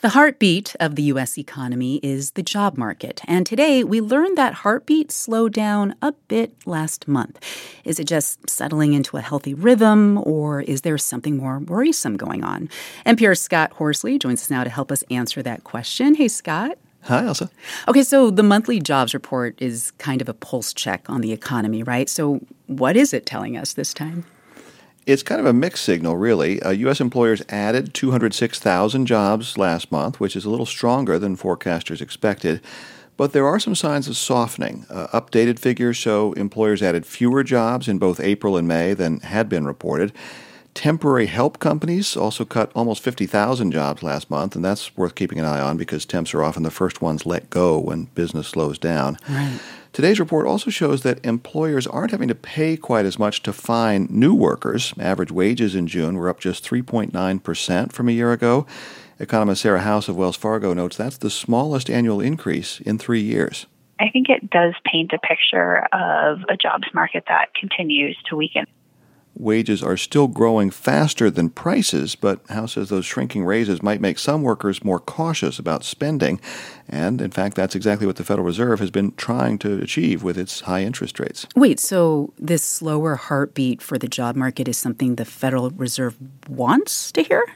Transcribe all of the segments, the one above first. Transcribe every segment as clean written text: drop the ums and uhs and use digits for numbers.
The heartbeat of the U.S. economy is the job market. And today, we learned that heartbeat slowed down a bit last month. Is it just settling into a healthy rhythm, or is there something more worrisome going on? NPR's Scott Horsley joins us now to help us answer that question. Hey, Scott. Hi, Elsa. Okay, so the monthly jobs report is kind of a pulse check on the economy, right? So what is it telling us this time? It's kind of a mixed signal, really. U.S. employers added 206,000 jobs last month, which is a little stronger than forecasters expected. But there are some signs of softening. Updated figures show employers added fewer jobs in both April and May than had been reported. Temporary help companies also cut almost 50,000 jobs last month, and that's worth keeping an eye on because temps are often the first ones let go when business slows down. Right. Today's report also shows that employers aren't having to pay quite as much to find new workers. Average wages in June were up just 3.9% from a year ago. Economist Sarah House of Wells Fargo notes that's the smallest annual increase in 3 years. I think it does paint a picture of a jobs market that continues to weaken. Wages are still growing faster than prices, but House says those shrinking raises might make some workers more cautious about spending. And, in fact, that's exactly what the Federal Reserve has been trying to achieve with its high interest rates. Wait, so this slower heartbeat for the job market is something the Federal Reserve wants to hear?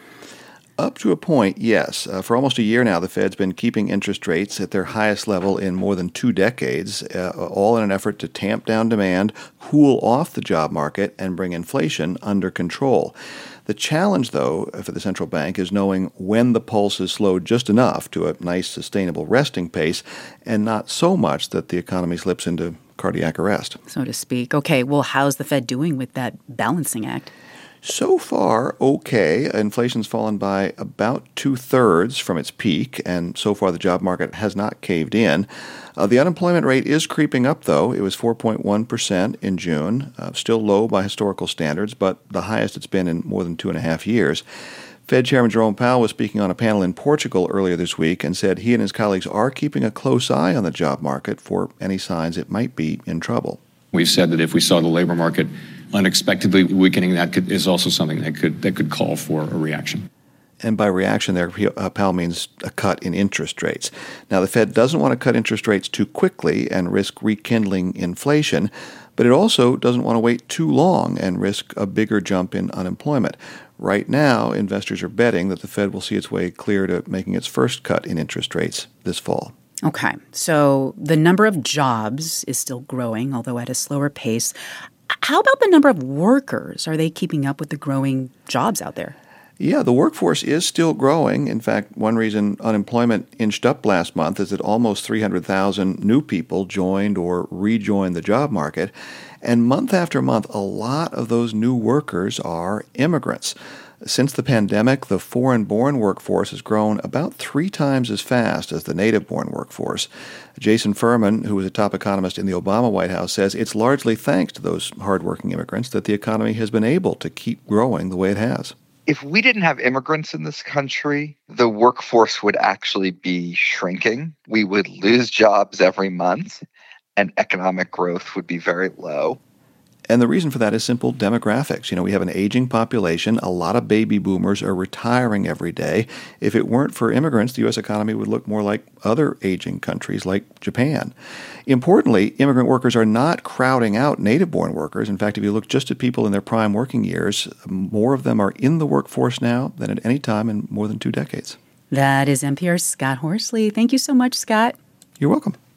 Up to a point, yes. For almost a year now, the Fed's been keeping interest rates at their highest level in more than 2 decades, all in an effort to tamp down demand, cool off the job market, and bring inflation under control. The challenge, though, for the central bank is knowing when the pulse is slowed just enough to a nice, sustainable resting pace, and not so much that the economy slips into cardiac arrest. So to speak. Okay, well, how's the Fed doing with that balancing act? So far, okay. Inflation's fallen by about 2/3 from its peak, and so far the job market has not caved in. The unemployment rate is creeping up, though. It was 4.1% in June, still low by historical standards, but the highest it's been in more than 2.5 years. Fed Chairman Jerome Powell was speaking on a panel in Portugal earlier this week and said he and his colleagues are keeping a close eye on the job market for any signs it might be in trouble. We've said that if we saw the labor market unexpectedly weakening, is also something that could call for a reaction. And by reaction there, Powell means a cut in interest rates. Now, the Fed doesn't want to cut interest rates too quickly and risk rekindling inflation, but it also doesn't want to wait too long and risk a bigger jump in unemployment. Right now, investors are betting that the Fed will see its way clear to making its first cut in interest rates this fall. Okay, so the number of jobs is still growing, although at a slower pace. How about the number of workers? Are they keeping up with the growing jobs out there? Yeah, the workforce is still growing. In fact, one reason unemployment inched up last month is that almost 300,000 new people joined or rejoined the job market. And month after month, a lot of those new workers are immigrants. Since the pandemic, the foreign-born workforce has grown about 3 times as fast as the native-born workforce. Jason Furman, who was a top economist in the Obama White House, says it's largely thanks to those hardworking immigrants that the economy has been able to keep growing the way it has. If we didn't have immigrants in this country, the workforce would actually be shrinking. We would lose jobs every month, and economic growth would be very low. And the reason for that is simple demographics. We have an aging population. A lot of baby boomers are retiring every day. If it weren't for immigrants, the U.S. economy would look more like other aging countries like Japan. Importantly, immigrant workers are not crowding out native-born workers. In fact, if you look just at people in their prime working years, more of them are in the workforce now than at any time in more than 2 decades. That is NPR's Scott Horsley. Thank you so much, Scott. You're welcome.